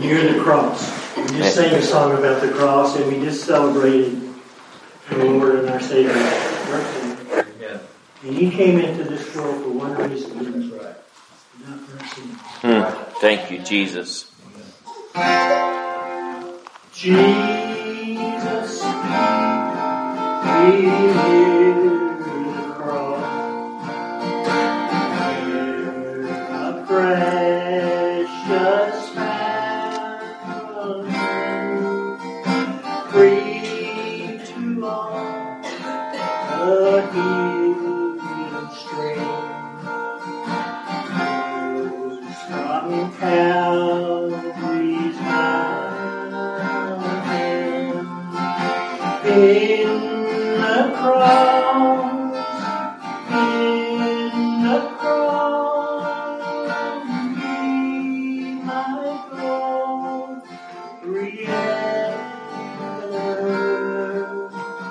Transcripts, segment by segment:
near the cross. We just sang a song about the cross, and we just celebrated the Lord and our Savior. Yeah. And He came into this world for one reason. That's right. Not for our sins. Thank you, Jesus. Jesus, He lived the cross. A precious fountain, free to all, a healing stream from Calvary's mountain. In the cross, be my glory ever,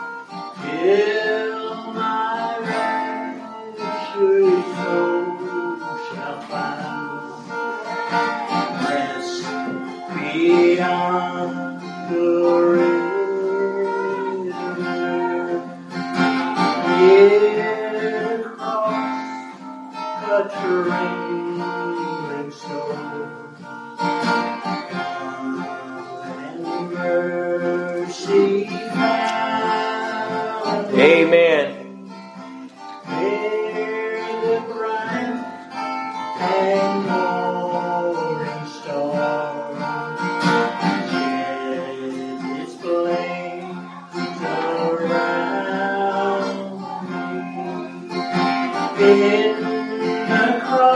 till my raptured soul shall find rest beyond the river. Near the cross, a trembling soul, and mercy found. Amen. There the bright and morning star shed its flames around me. In the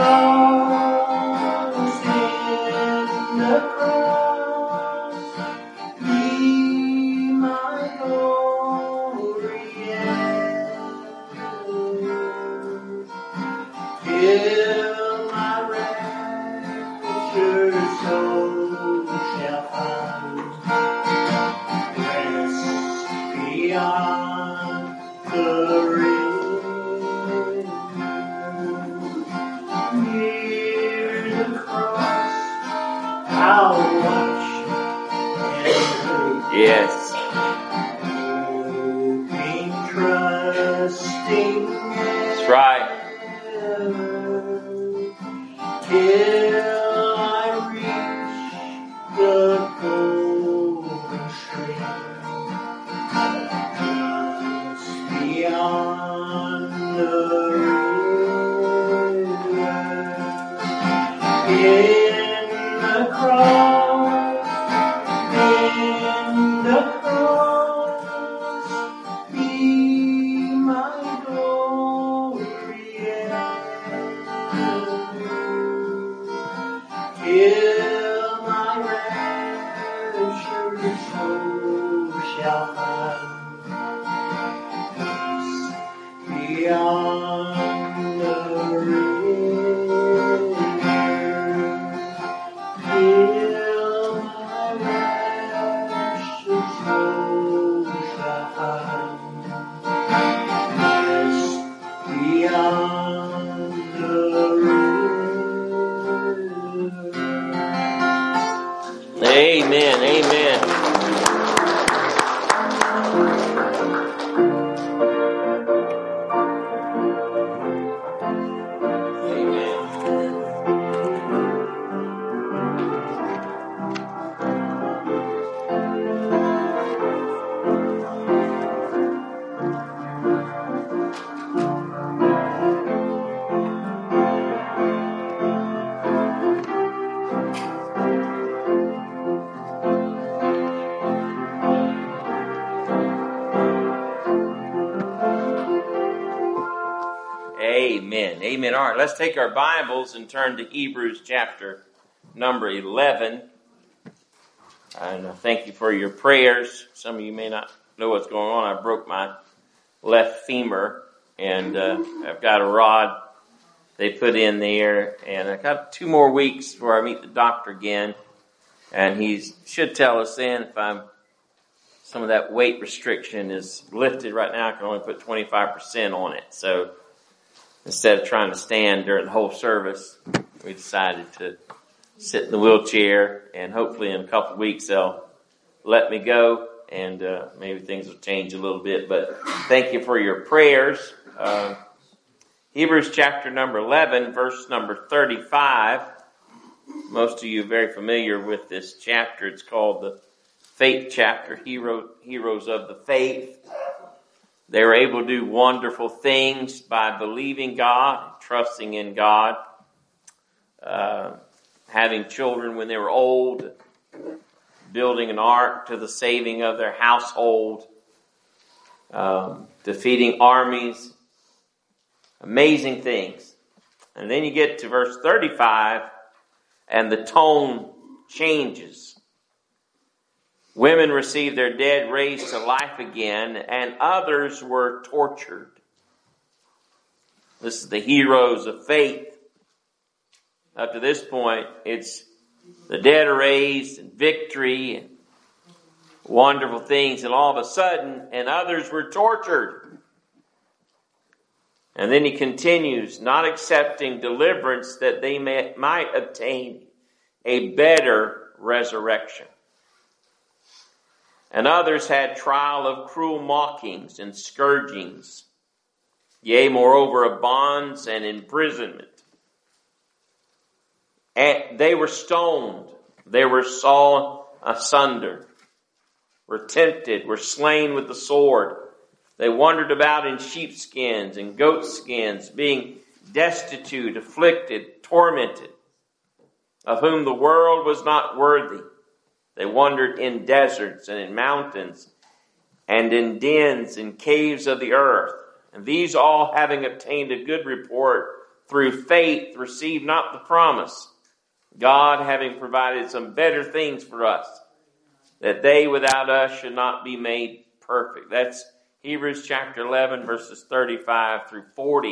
cross, be my glory ever, till my raptured soul shall find rest beyond the river. Near the cross, I'll watch and pray. Yes. Hoping, trusting, That's right. till I reach the golden stream, just beyond the river. In the cross, be my glory ever, till my raptured soul shall find peace beyond the river, till my raptured soul shall find rest beyond the river. Amen. Amen. Amen. Amen. All right, let's take our Bibles and turn to Hebrews chapter number 11. And thank you for your prayers. Some of you may not know what's going on. I broke my left femur, and I've got a rod they put in there, and I got 2 more weeks before I meet the doctor again, and he should tell us then if some of that weight restriction is lifted. Right now I can only put 25% on it, so instead of trying to stand during the whole service, we decided to sit in the wheelchair, and hopefully in a couple of weeks they'll let me go, and maybe things will change a little bit. But thank you for your prayers. Hebrews chapter number 11, verse number 35. Most of you are very familiar with this chapter. It's called the faith chapter, heroes of the faith. They were able to do wonderful things by believing God, trusting in God, having children when they were old, building an ark to the saving of their household, defeating armies, amazing things. And then you get to verse 35, and the tone changes. Women received their dead raised to life again, and others were tortured. This is the heroes of faith. Up to this point, it's the dead are raised, and victory, and wonderful things, and all of a sudden, and others were tortured. And then he continues, not accepting deliverance that they might obtain a better resurrection. And others had trial of cruel mockings and scourgings, yea, moreover, of bonds and imprisonment. And they were stoned, they were sawn asunder, were tempted, were slain with the sword. They wandered about in sheepskins and goatskins, being destitute, afflicted, tormented, of whom the world was not worthy. They wandered in deserts and in mountains and in dens and caves of the earth. And these all, having obtained a good report through faith, received not the promise, God having provided some better things for us, that they without us should not be made perfect. That's Hebrews chapter 11, verses 35 through 40.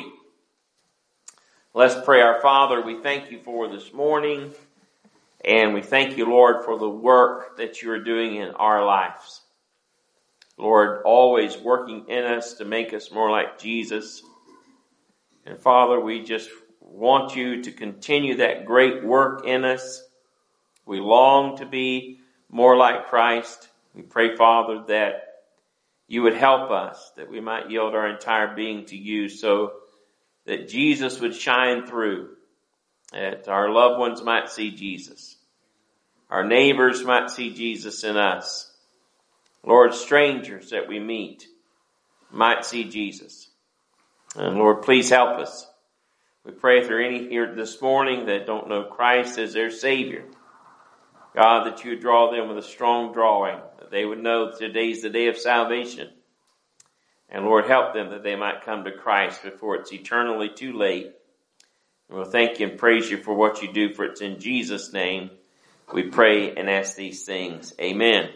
Let's pray. Our Father, we thank you for this morning. And we thank you, Lord, for the work that you are doing in our lives. Lord, always working in us to make us more like Jesus. And Father, we just want you to continue that great work in us. We long to be more like Christ. We pray, Father, that you would help us, that we might yield our entire being to you so that Jesus would shine through, that our loved ones might see Jesus. Our neighbors might see Jesus in us. Lord, strangers that we meet might see Jesus. And Lord, please help us. We pray if there are any here this morning that don't know Christ as their Savior, God, that you would draw them with a strong drawing, that they would know today's the day of salvation. And Lord, help them that they might come to Christ before it's eternally too late. And we'll thank you and praise you for what you do, for it's in Jesus' name we pray and ask these things. Amen.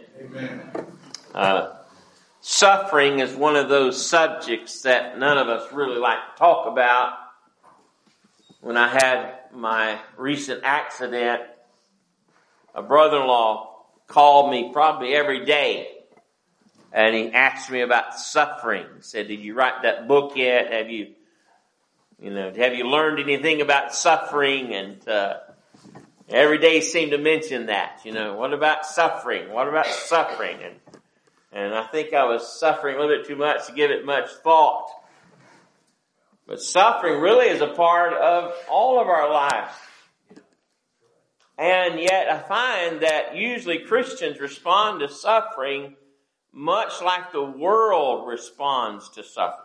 Amen. Suffering is one of those subjects that none of us really like to talk about. When I had my recent accident, a brother-in-law called me probably every day, and he asked me about suffering. He said, "Did you write that book yet? Have you learned anything about suffering?" And every day he seemed to mention that. What about suffering? What about suffering? And I think I was suffering a little bit too much to give it much thought. But suffering really is a part of all of our lives. And yet I find that usually Christians respond to suffering much like the world responds to suffering.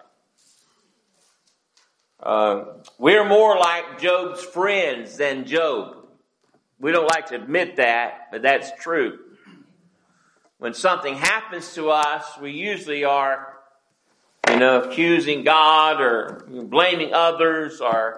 We're more like Job's friends than Job. We don't like to admit that, but that's true. When something happens to us, we usually are, accusing God or blaming others, or,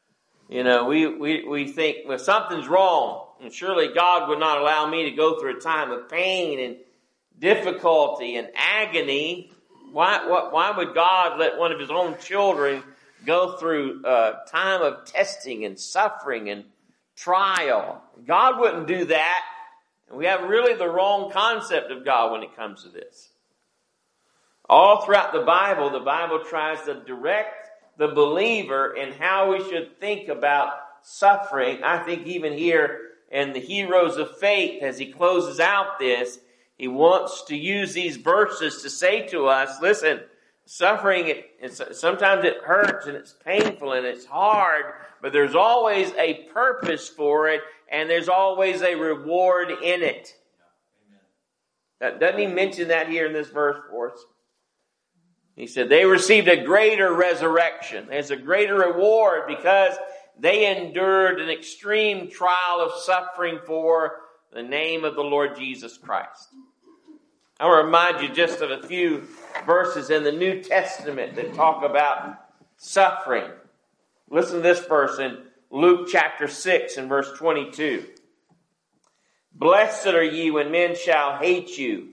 we think, well, something's wrong, and surely God would not allow me to go through a time of pain and difficulty and agony. Why would God let one of his own children go through a time of testing and suffering and trial? God wouldn't do that. And we have really the wrong concept of God when it comes to this. All throughout the Bible tries to direct the believer in how we should think about suffering. I think even here in the Heroes of Faith, as he closes out this, he wants to use these verses to say to us, listen, suffering, sometimes it hurts and it's painful and it's hard, but there's always a purpose for it and there's always a reward in it. Doesn't he mention that here in this verse for us? He said they received a greater resurrection. There's a greater reward because they endured an extreme trial of suffering for the name of the Lord Jesus Christ. I want to remind you just of a few verses in the New Testament that talk about suffering. Listen to this verse in Luke chapter 6 and verse 22. Blessed are ye when men shall hate you.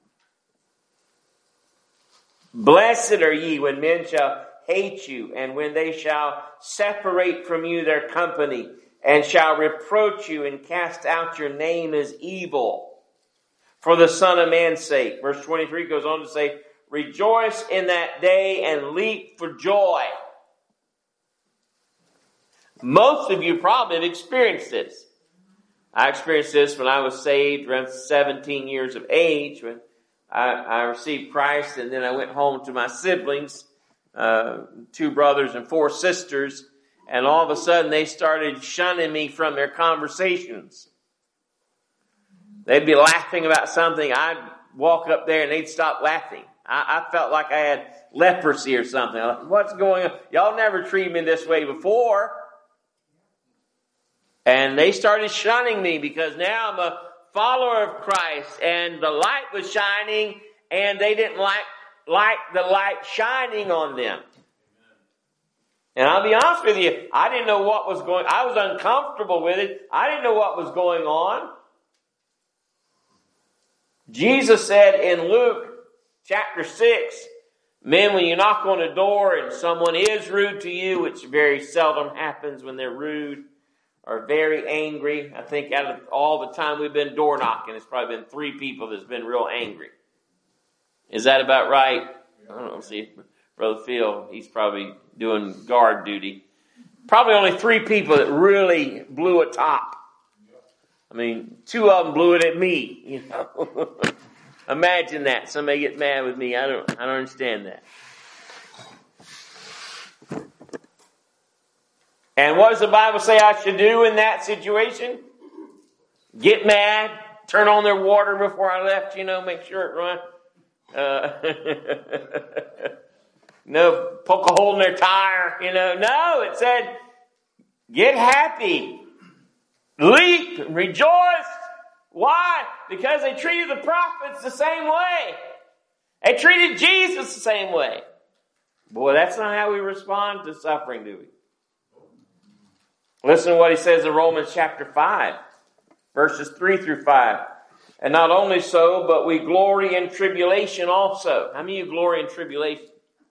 Blessed are ye when men shall hate you, and when they shall separate from you their company, and shall reproach you and cast out your name as evil for the Son of Man's sake. Verse 23 goes on to say, rejoice in that day and leap for joy. Most of you probably have experienced this. I experienced this when I was saved around 17 years of age, when I received Christ, and then I went home to my siblings, 2 brothers and 4 sisters, and all of a sudden they started shunning me from their conversations. They'd be laughing about something. I'd walk up there and they'd stop laughing. I felt like I had leprosy or something. I'm like, what's going on? Y'all never treated me this way before. And they started shunning me because now I'm a follower of Christ, and the light was shining, and they didn't like the light shining on them. And I'll be honest with you, I didn't know what was going on. I was uncomfortable with it. I didn't know what was going on. Jesus said in Luke chapter 6, men, when you knock on a door and someone is rude to you, which very seldom happens when they're rude or very angry. I think out of all the time we've been door knocking, it's probably been 3 people that's been real angry. Is that about right? I don't know. See, Brother Phil, he's probably doing guard duty. Probably only 3 people that really blew a top. I mean, 2 of them blew it at me. You know, imagine that. Somebody get mad with me. I don't understand that. And what does the Bible say I should do in that situation? Get mad, turn on their water before I left, make sure it runs. Poke a hole in their tire, No, it said, get happy, leap, rejoice. Why? Because they treated the prophets the same way. They treated Jesus the same way. Boy, that's not how we respond to suffering, do we? Listen to what he says in Romans chapter 5, verses 3 through 5. And not only so, but we glory in tribulation also. How many of you glory in tribulation?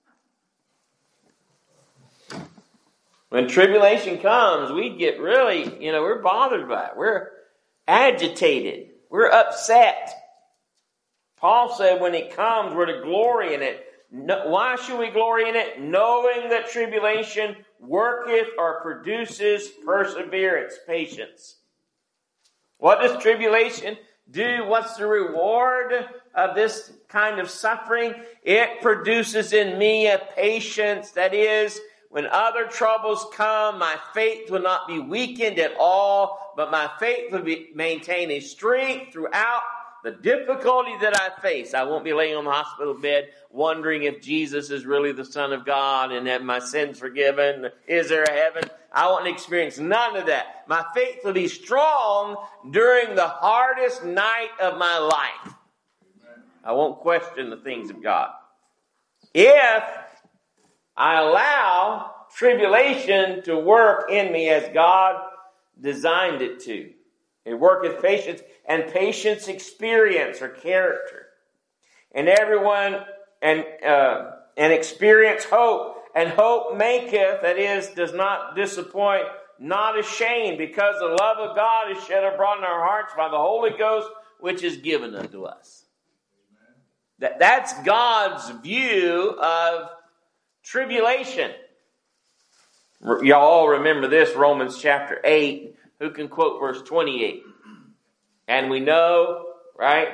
When tribulation comes, we get really, we're bothered by it. We're agitated. We're upset. Paul said when it comes, we're to glory in it. Why should we glory in it? Knowing that tribulation worketh or produces perseverance, patience. What does tribulation do? What's the reward of this kind of suffering? It produces in me a patience. That is, when other troubles come, my faith will not be weakened at all, but my faith will maintain a strength throughout the difficulty that I face. I won't be laying on the hospital bed wondering if Jesus is really the Son of God and that my sins forgiven. Is there a heaven? I won't experience none of that. My faith will be strong during the hardest night of my life. I won't question the things of God. If I allow tribulation to work in me as God designed it to. It worketh patience, and patience experience or character. And everyone and experience hope, and hope maketh, that is, does not disappoint, not ashamed, because the love of God is shed abroad in our hearts by the Holy Ghost, which is given unto us. That's God's view of tribulation. Y'all all remember this, Romans chapter 8. Who can quote verse 28? And we know, right?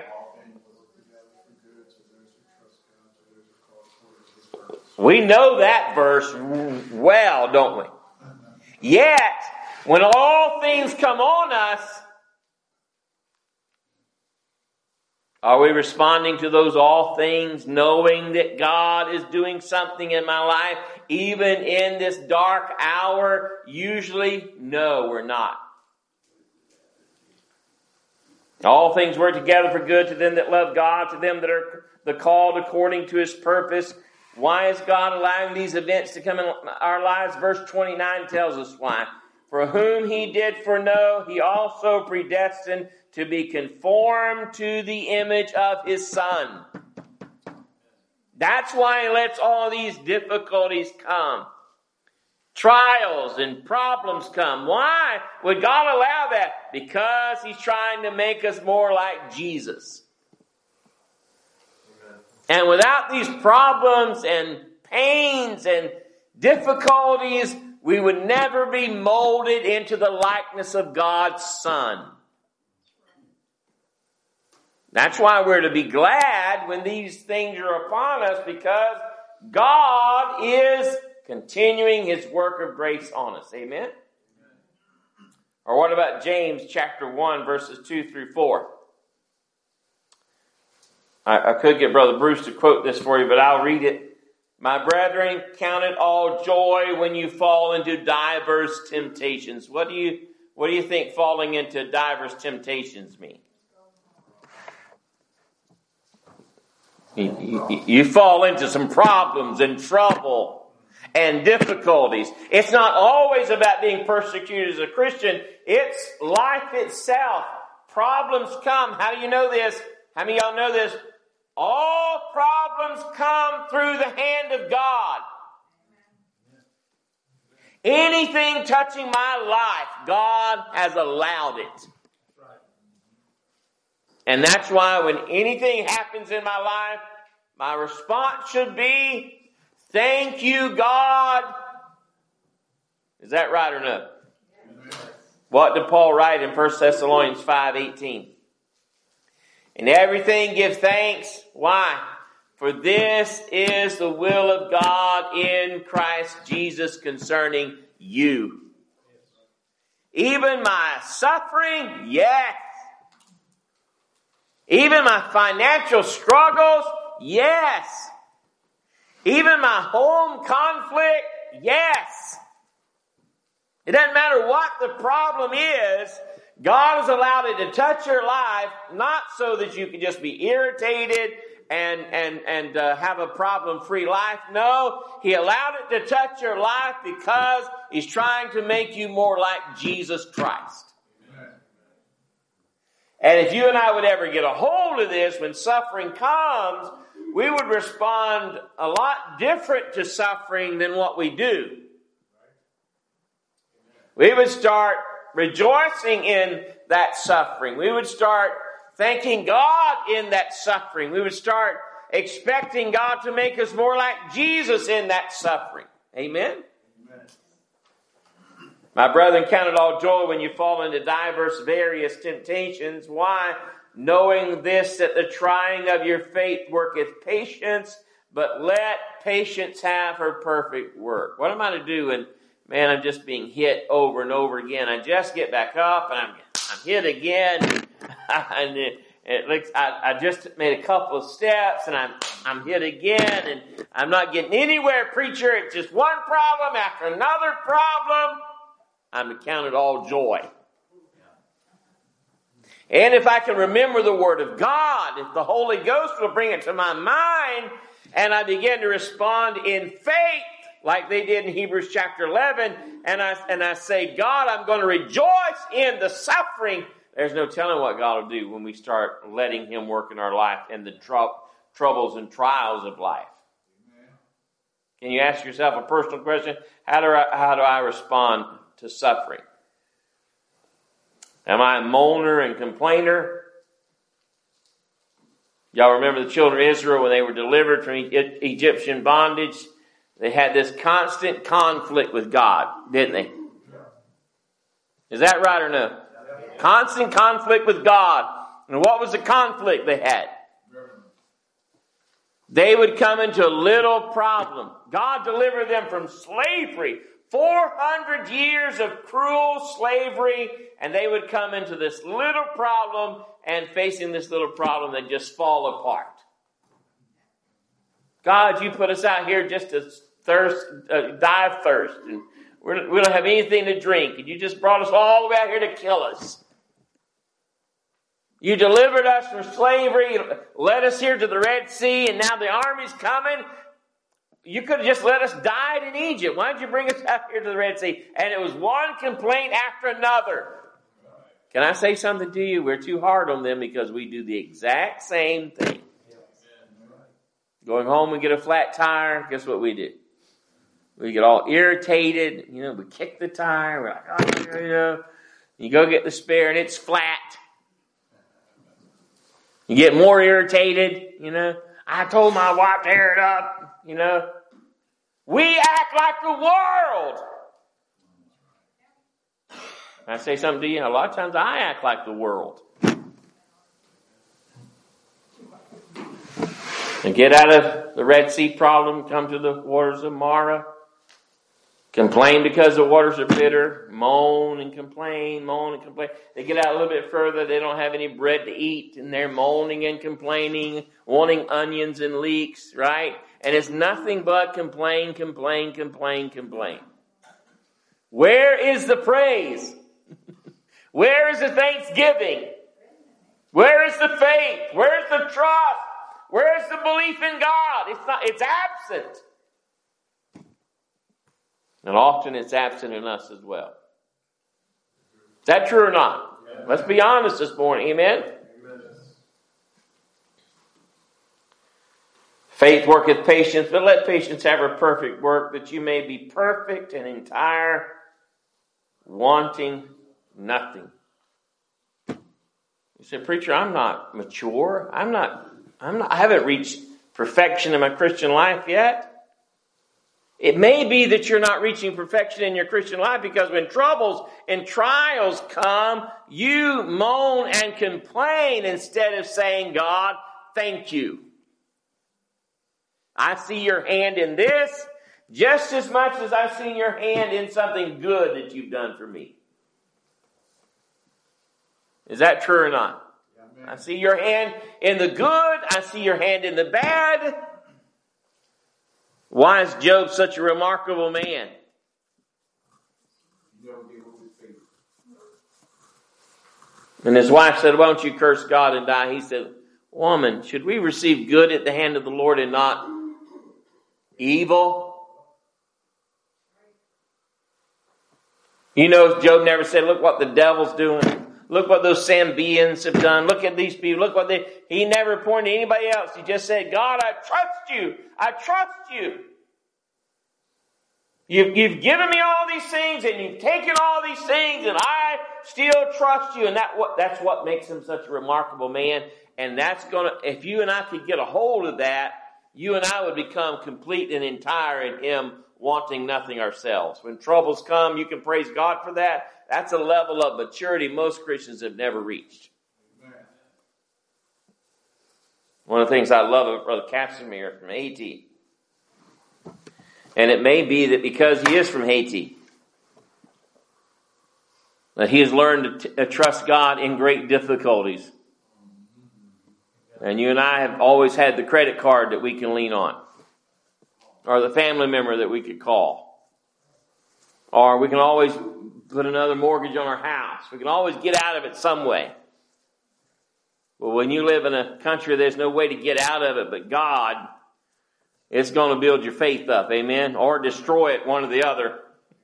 We know that verse well, don't we? Yet, when all things come on us, are we responding to those all things, knowing that God is doing something in my life, even in this dark hour? Usually, no, we're not. All things work together for good to them that love God, to them that are the called according to His purpose. Why is God allowing these events to come in our lives? Verse 29 tells us why. For whom He did foreknow, He also predestined to be conformed to the image of His Son. That's why He lets all these difficulties come. Trials and problems come. Why would God allow that? Because He's trying to make us more like Jesus. And without these problems and pains and difficulties, we would never be molded into the likeness of God's Son. That's why we're to be glad when these things are upon us, because God is continuing His work of grace on us. Amen? Or what about James chapter 1, verses 2 through 4? I could get Brother Bruce to quote this for you, but I'll read it. My brethren, count it all joy when you fall into diverse temptations. What do you think falling into diverse temptations mean? You fall into some problems and trouble and difficulties. It's not always about being persecuted as a Christian. It's life itself. Problems come. How do you know this? How many of y'all know this? All problems come through the hand of God. Anything touching my life, God has allowed it. And that's why when anything happens in my life, my response should be, thank you, God. Is that right or no? What did Paul write in 1 Thessalonians 5:18? In everything give thanks. Why? For this is the will of God in Christ Jesus concerning you. Even my suffering, yes. Even my financial struggles, yes. Even my home conflict, yes. It doesn't matter what the problem is. God has allowed it to touch your life, not so that you can just be irritated and have a problem-free life. No, He allowed it to touch your life because He's trying to make you more like Jesus Christ. Amen. And if you and I would ever get a hold of this, when suffering comes, we would respond a lot different to suffering than what we do. We would start rejoicing in that suffering. We would start thanking God in that suffering. We would start expecting God to make us more like Jesus in that suffering. Amen? Amen. My brethren, count it all joy when you fall into diverse various temptations. Why? Knowing this, that the trying of your faith worketh patience, but let patience have her perfect work. What am I to do when, man, I'm just being hit over and over again? I just get back up and I'm hit again. And it looks, I just made a couple of steps and I'm hit again and I'm not getting anywhere, preacher. It's just one problem after another problem. I'm to count it all joy. And if I can remember the Word of God, if the Holy Ghost will bring it to my mind, and I begin to respond in faith, like they did in Hebrews chapter 11, and I say, God, I'm going to rejoice in the suffering. There's no telling what God will do when we start letting Him work in our life and the troubles and trials of life. Amen. Can you ask yourself a personal question? How do I respond to suffering? Am I a moaner and complainer? Y'all remember the children of Israel when they were delivered from Egyptian bondage? They had this constant conflict with God, didn't they? Is that right or no? Constant conflict with God. And what was the conflict they had? They would come into a little problem. God delivered them from slavery. 400 years of cruel slavery, and they would come into this little problem, and facing this little problem, they'd just fall apart. God, you put us out here just to die of thirst, and we don't have anything to drink, and you just brought us all the way out here to kill us. You delivered us from slavery, led us here to the Red Sea, and now the army's coming. You could have just let us die in Egypt. Why did you bring us out here to the Red Sea? And it was one complaint after another. Can I say something to you? We're too hard on them because we do the exact same thing. Going home and get a flat tire, guess what we do? We get all irritated. We kick the tire. We're like, You go get the spare and it's flat. You get more irritated, I told my wife to tear it up, We act like the world. Can I say something to you? A lot of times I act like the world. And get out of the Red Sea problem, come to the waters of Marah. Complain because the waters are bitter. Moan and complain, moan and complain. They get out a little bit further. They don't have any bread to eat. And they're moaning and complaining, wanting onions and leeks, right? And it's nothing but complain, complain, complain, complain. Where is the praise? Where is the thanksgiving? Where is the faith? Where is the trust? Where is the belief in God? It's absent. And often it's absent in us as well. Is that true or not? Yeah. Let's be honest this morning. Amen? Amen? Faith worketh patience, but let patience have her perfect work, that you may be perfect and entire, wanting nothing. You say, preacher, I'm not mature. I haven't reached perfection in my Christian life yet. It may be that you're not reaching perfection in your Christian life because when troubles and trials come, you moan and complain instead of saying, God, thank you. I see your hand in this just as much as I've seen your hand in something good that you've done for me. Is that true or not? I see your hand in the good. I see your hand in the bad. Why is Job such a remarkable man? And his wife said, why don't you curse God and die? He said, woman, should we receive good at the hand of the Lord and not evil? Job never said, look what the devil's doing. Look what those Sabaeans have done. Look at these people. Look what he never pointed to anybody else. He just said, God, I trust you. I trust you. You've given me all these things and you've taken all these things and I still trust you. And that's what makes him such a remarkable man. And if you and I could get a hold of that, you and I would become complete and entire in him, wanting nothing ourselves. When troubles come, you can praise God for that. That's a level of maturity most Christians have never reached. Amen. One of the things I love of Brother Casimir from Haiti, and it may be that because he is from Haiti, that he has learned to trust God in great difficulties. And you and I have always had the credit card that we can lean on, or the family member that we could call, or we can always put another mortgage on our house. We can always get out of it some way. But when you live in a country, there's no way to get out of it but God. It's going to build your faith up, amen? Or destroy it, one or the other.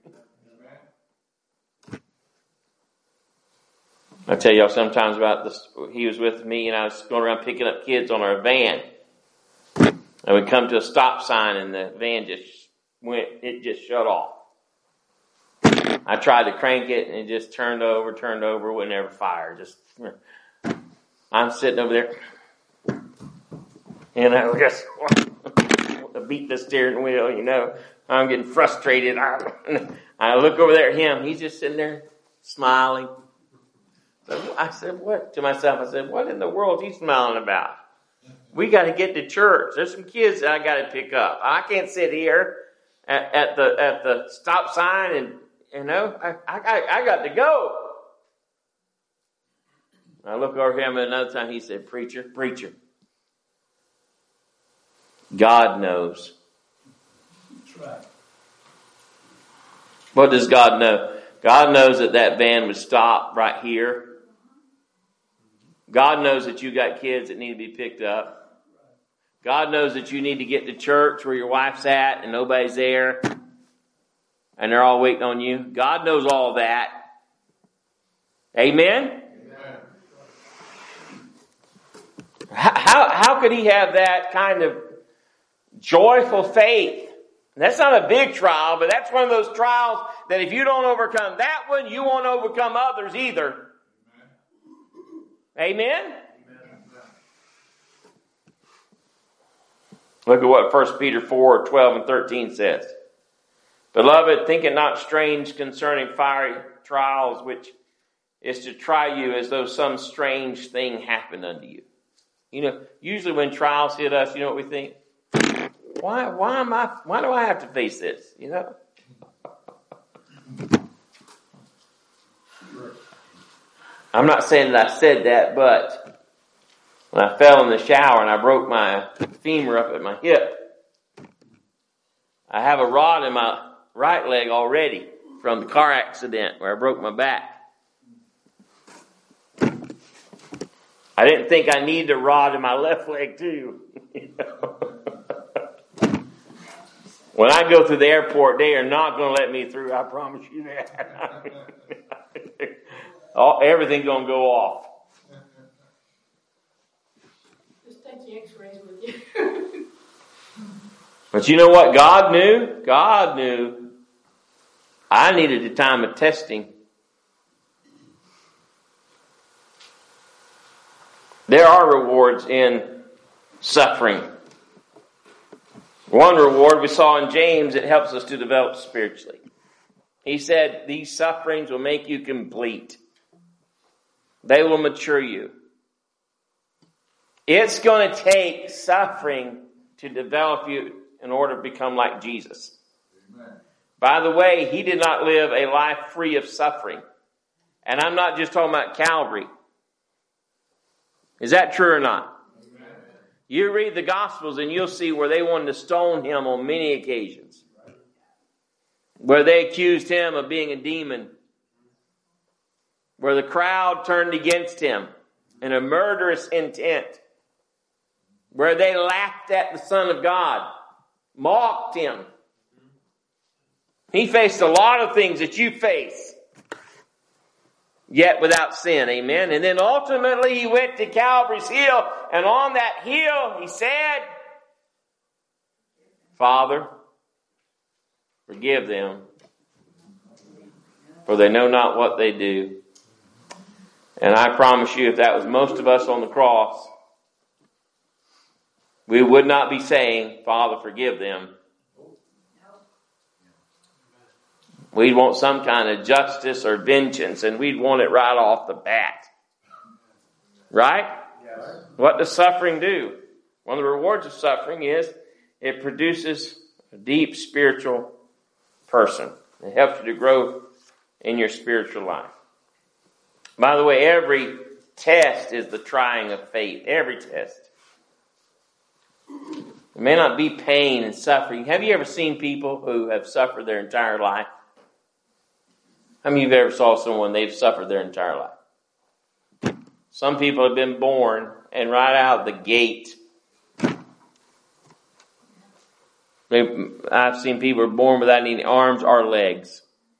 I tell y'all sometimes about this. He was with me and I was going around picking up kids on our van. And we come to a stop sign and the van just shut off. I tried to crank it and it just turned over, would never fire. I'm sitting over there, and I just want to beat the steering wheel, I'm getting frustrated. I look over there at him. He's just sitting there smiling. So I said, what? To myself, I said, what in the world is he smiling about? We got to get to church. There's some kids that I got to pick up. I can't sit here at the stop sign and I got to go. I look over him and another time he said, preacher. God knows. That's right. What does God know? God knows that van would stop right here. God knows that you got kids that need to be picked up. God knows that you need to get to church where your wife's at and nobody's there and they're all waiting on you. God knows all that. Amen? How could he have that kind of joyful faith? That's not a big trial, but that's one of those trials that if you don't overcome that one, you won't overcome others either. Amen? Look at what 1 Peter 4, 12 and 13 says. Beloved, think it not strange concerning fiery trials, which is to try you as though some strange thing happened unto you. You know, usually when trials hit us, you know what we think? Why do I have to face this? You know? I'm not saying that I said that, but when I fell in the shower and I broke my femur up at my hip, I have a rod in my right leg already from the car accident where I broke my back. I didn't think I needed a rod in my left leg too. You know? When I go through the airport, they are not going to let me through. I promise you that. Everything's going to go off. Just take the x-rays with you. But you know what God knew? God knew I needed a time of testing. There are rewards in suffering. One reward we saw in James, it helps us to develop spiritually. He said, these sufferings will make you complete. They will mature you. It's going to take suffering to develop you in order to become like Jesus. Amen. By the way, he did not live a life free of suffering. And I'm not just talking about Calvary. Is that true or not? Amen. You read the Gospels and you'll see where they wanted to stone him on many occasions. Where they accused him of being a demon. Where the crowd turned against him in a murderous intent. Where they laughed at the Son of God. Mocked him. He faced a lot of things that you face. Yet without sin, amen. And then ultimately he went to Calvary's hill, and on that hill he said, Father, forgive them, for they know not what they do. And I promise you, if that was most of us on the cross, we would not be saying, Father, forgive them. We'd want some kind of justice or vengeance, and we'd want it right off the bat. Right? Yes. What does suffering do? One of the rewards of suffering is it produces a deep spiritual person. It helps you to grow in your spiritual life. By the way, every test is the trying of faith. Every test. It may not be pain and suffering. Have you ever seen people who have suffered their entire life? How many of you ever saw someone, they've suffered their entire life? Some people have been born and right out the gate, I've seen people born without any arms or legs.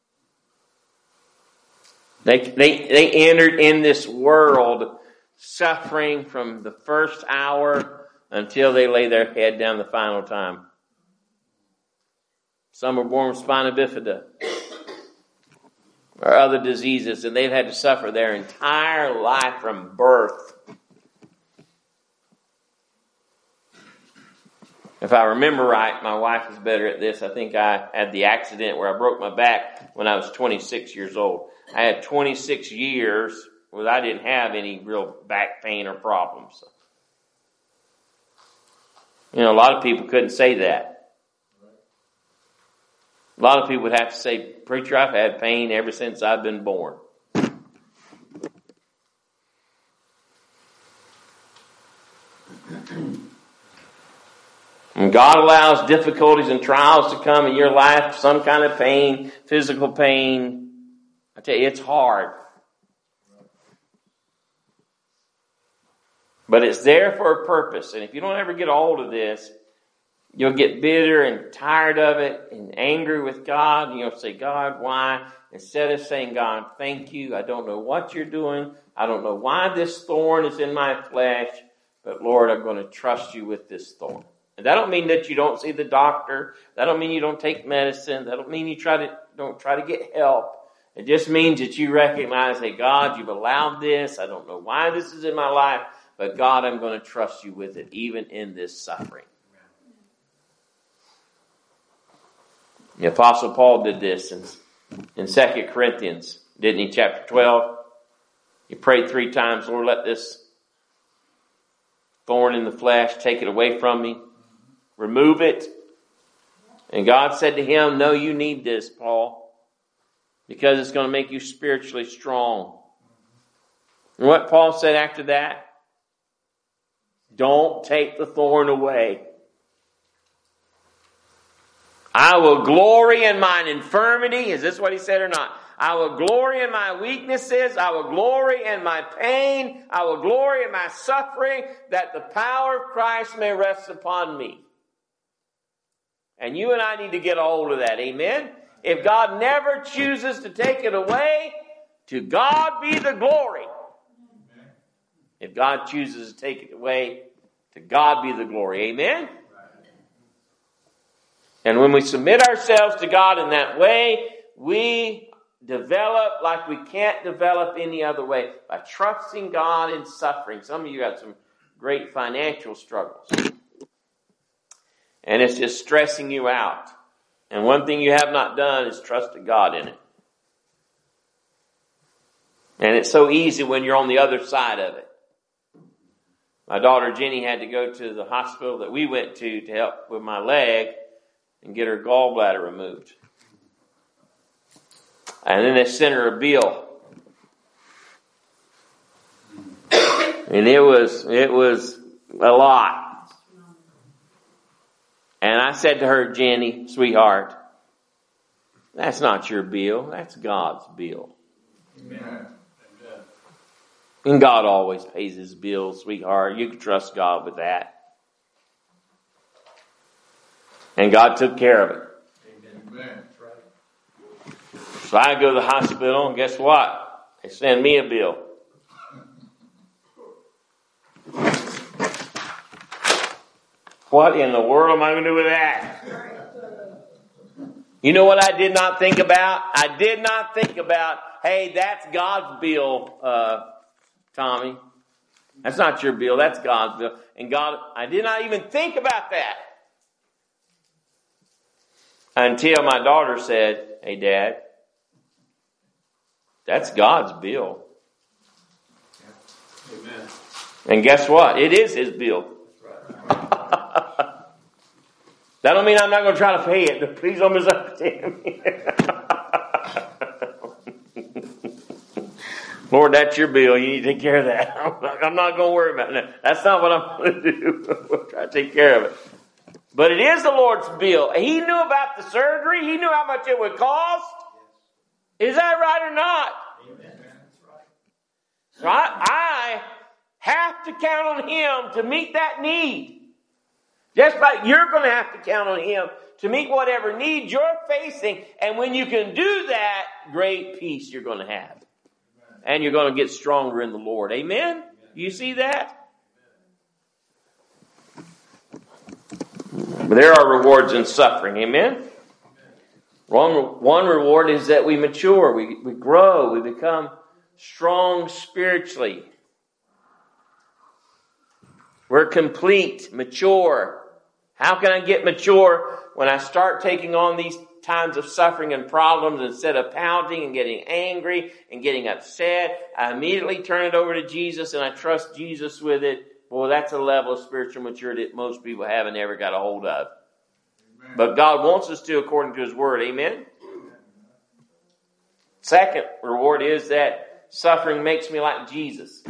They entered in this world suffering from the first hour until they lay their head down the final time. Some were born with spina bifida or other diseases, and they've had to suffer their entire life from birth. If I remember right, my wife is better at this. I think I had the accident where I broke my back when I was 26 years old. I had 26 years where I didn't have any real back pain or problems. A lot of people couldn't say that. A lot of people would have to say, "Preacher, I've had pain ever since I've been born." When God allows difficulties and trials to come in your life, some kind of pain, physical pain, I tell you, it's hard. But it's there for a purpose. And if you don't ever get a hold of this, you'll get bitter and tired of it and angry with God. And you'll say, "God, why?" Instead of saying, "God, thank you. I don't know what you're doing. I don't know why this thorn is in my flesh. But Lord, I'm going to trust you with this thorn." And that don't mean that you don't see the doctor. That don't mean you don't take medicine. That don't mean you don't try to get help. It just means that you recognize, "Hey, God, you've allowed this. I don't know why this is in my life. But God, I'm going to trust you with it, even in this suffering." The Apostle Paul did this in 2 Corinthians, didn't he? Chapter 12. He prayed 3 times, "Lord, let this thorn in the flesh, take it away from me. Remove it." And God said to him, "No, you need this, Paul, because it's going to make you spiritually strong." And what Paul said after that? "Don't take the thorn away. I will glory in mine infirmity." Is this what he said or not? "I will glory in my weaknesses. I will glory in my pain. I will glory in my suffering, that the power of Christ may rest upon me." And you and I need to get a hold of that. Amen? If God never chooses to take it away, to God be the glory. If God chooses to take it away, to God be the glory. Amen? And when we submit ourselves to God in that way, we develop like we can't develop any other way, by trusting God in suffering. Some of you got some great financial struggles, and it's just stressing you out. And one thing you have not done is trusted God in it. And it's so easy when you're on the other side of it. My daughter Jenny had to go to the hospital that we went to help with my leg and get her gallbladder removed. And then they sent her a bill. And it was a lot. And I said to her, "Jenny, sweetheart, that's not your bill. That's God's bill." Amen. And God always pays his bills, sweetheart. You can trust God with that. And God took care of it. Amen. So I go to the hospital, and guess what? They send me a bill. What in the world am I going to do with that? You know what I did not think about? I did not think about, "Hey, that's God's bill, Tommy. That's not your bill. That's God's bill." And God, I did not even think about that. Until my daughter said, "Hey, Dad, that's God's bill." Amen. And guess what? It is his bill. That don't mean I'm not going to try to pay it. Please don't misunderstand me. "Lord, that's your bill. You need to take care of that." I'm not going to worry about it. That's not what I'm going to do. We'll try to take care of it. But it is the Lord's bill. He knew about the surgery. He knew how much it would cost. Is that right or not? Amen. So I have to count on him to meet that need. Just like you're going to have to count on him to meet whatever need you're facing. And when you can do that, great peace you're going to have. And you're going to get stronger in the Lord. Amen? You see that? But there are rewards in suffering. Amen? One reward is that we mature. We grow. We become strong spiritually. We're complete, mature. How can I get mature when I start taking on these times of suffering and problems? Instead of pounding and getting angry and getting upset, I immediately turn it over to Jesus and I trust Jesus with it. Well, that's a level of spiritual maturity that most people haven't ever got a hold of. Amen. But God wants us to according to His Word. Amen? Second reward is that suffering makes me like Jesus.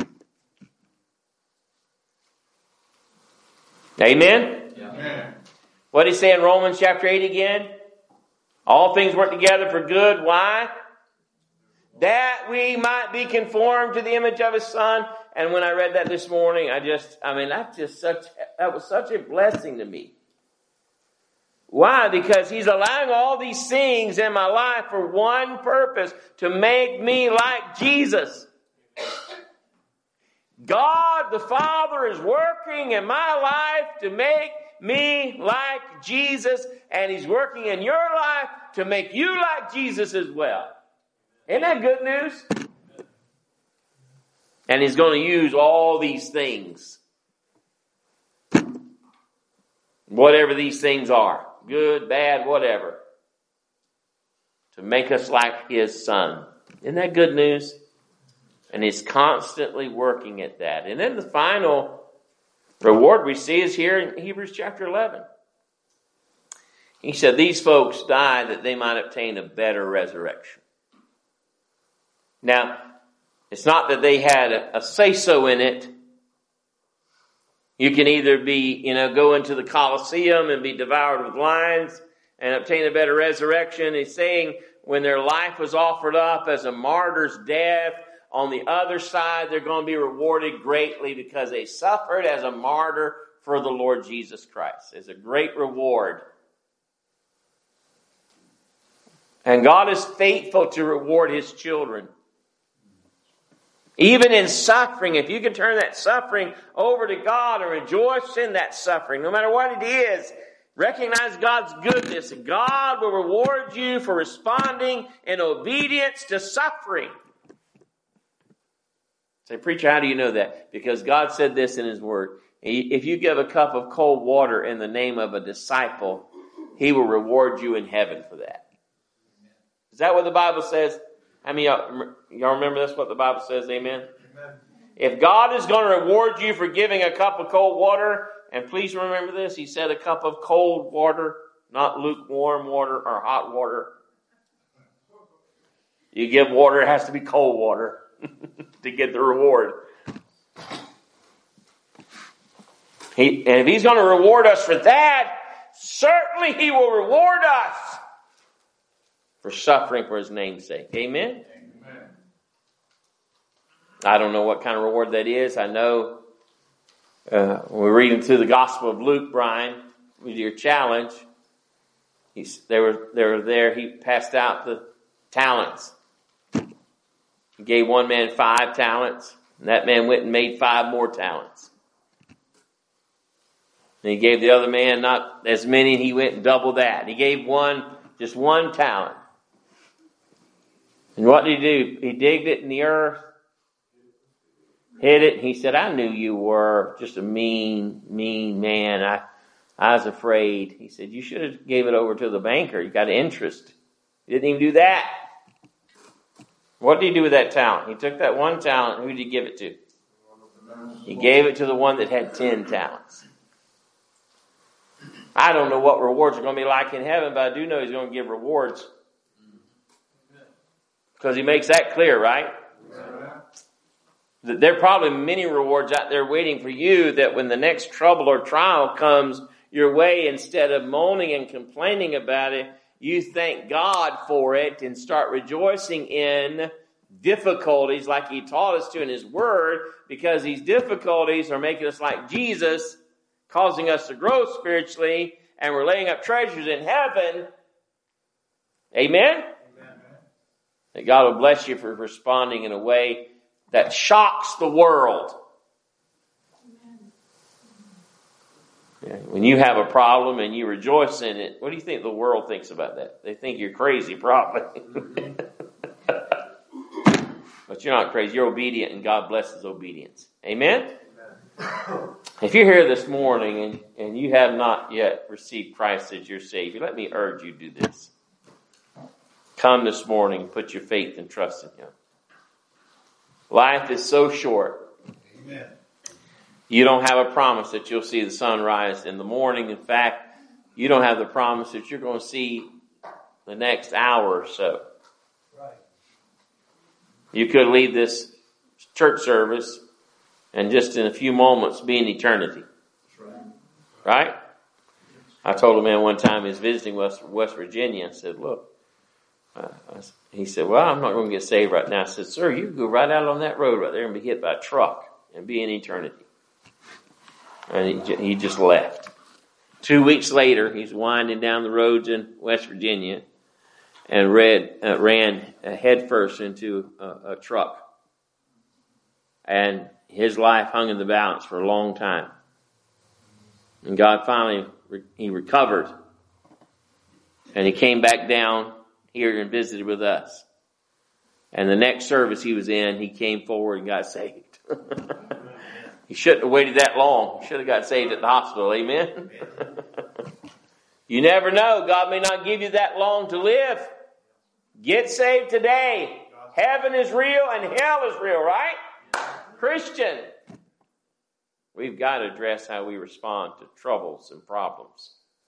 Amen? Amen. What did he say in Romans chapter 8 again? All things work together for good. Why? That we might be conformed to the image of His Son. And when I read that this morning, that was such a blessing to me. Why? Because He's allowing all these things in my life for one purpose, to make me like Jesus. God the Father is working in my life to make me like Jesus, and He's working in your life to make you like Jesus as well. Isn't that good news? And He's going to use all these things, whatever these things are, good, bad, whatever, to make us like His Son. Isn't that good news? And He's constantly working at that. And then the final reward we see is here in Hebrews chapter 11. He said these folks died that they might obtain a better resurrection. Now, it's not that they had a say-so in it. You can either go into the Colosseum and be devoured with lions and obtain a better resurrection. He's saying when their life was offered up as a martyr's death, on the other side, they're going to be rewarded greatly because they suffered as a martyr for the Lord Jesus Christ. It's a great reward. And God is faithful to reward His children. Even in suffering, if you can turn that suffering over to God and rejoice in that suffering, no matter what it is, recognize God's goodness, and God will reward you for responding in obedience to suffering. Say, preacher, how do you know that? Because God said this in His Word. If you give a cup of cold water in the name of a disciple, He will reward you in heaven for that. Is that what the Bible says? How many y'all remember that's what the Bible says? Amen? Amen. If God is going to reward you for giving a cup of cold water, and please remember this, He said a cup of cold water, not lukewarm water or hot water. You give water, it has to be cold water to get the reward. And if He's going to reward us for that, certainly He will reward us for suffering for His name's sake. Amen? Amen. I don't know what kind of reward that is. I know when we're reading through the Gospel of Luke, Brian, with your challenge, they were there. He passed out the talents. He gave one man 5 talents, and that man went and made 5 more talents. And He gave the other man not as many, and he went and doubled that. And He gave just one talent. And what did He do? He digged it in the earth, hid it, and He said, I knew you were just a mean man. I was afraid. He said, you should have gave it over to the banker. You got interest. He didn't even do that. What did He do with that talent? He took that one talent. Who did He give it to? He gave it to the one that had 10 talents. I don't know what rewards are going to be like in heaven, but I do know He's going to give rewards. Because He makes that clear, right? There are probably many rewards out there waiting for you, that when the next trouble or trial comes your way, instead of moaning and complaining about it, you thank God for it and start rejoicing in difficulties like He taught us to in His Word, because these difficulties are making us like Jesus, causing us to grow spiritually, and we're laying up treasures in heaven. Amen? That God will bless you for responding in a way that shocks the world. Yeah, when you have a problem and you rejoice in it, what do you think the world thinks about that? They think you're crazy, probably. But you're not crazy. You're obedient, and God blesses obedience. Amen? Amen. If you're here this morning and you have not yet received Christ as your Savior, let me urge you to do this. Come this morning and put your faith and trust in Him. Life is so short. Amen. You don't have a promise that you'll see the sun rise in the morning. In fact, you don't have the promise that you're going to see the next hour or so. Right. You could leave this church service and just in a few moments be in eternity. That's right. Right? I told a man one time he was visiting West Virginia and said, look, he said, well, I'm not going to get saved right now. I said, sir, you can go right out on that road right there and be hit by a truck and be in eternity. And he just left. 2 weeks later, he's winding down the roads in West Virginia and ran headfirst into a truck. And his life hung in the balance for a long time. And God finally, he recovered. And he came back down here and visited with us. And the next service he was in, he came forward and got saved. He shouldn't have waited that long. He should have got saved at the hospital. Amen? You never know. God may not give you that long to live. Get saved today. Heaven is real and hell is real, right? Christian. We've got to address how we respond to troubles and problems.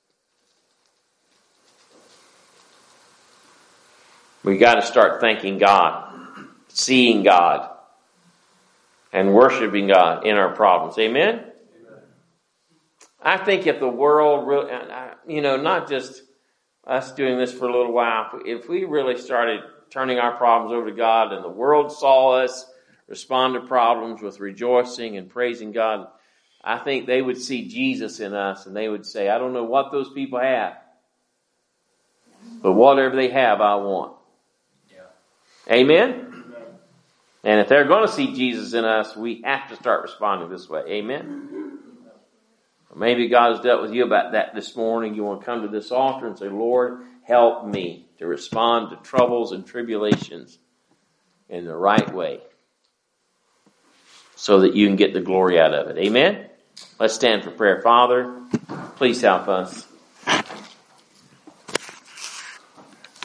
We've got to start thanking God, seeing God, and worshiping God in our problems. Amen? Amen. I think if the world really, not just us doing this for a little while, if we really started turning our problems over to God and the world saw us respond to problems with rejoicing and praising God, I think they would see Jesus in us and they would say, I don't know what those people have, but whatever they have, I want. Yeah. Amen? And if they're going to see Jesus in us, we have to start responding this way. Amen? Maybe God has dealt with you about that this morning. You want to come to this altar and say, Lord, help me to respond to troubles and tribulations in the right way so that you can get the glory out of it. Amen? Let's stand for prayer. Father, please help us.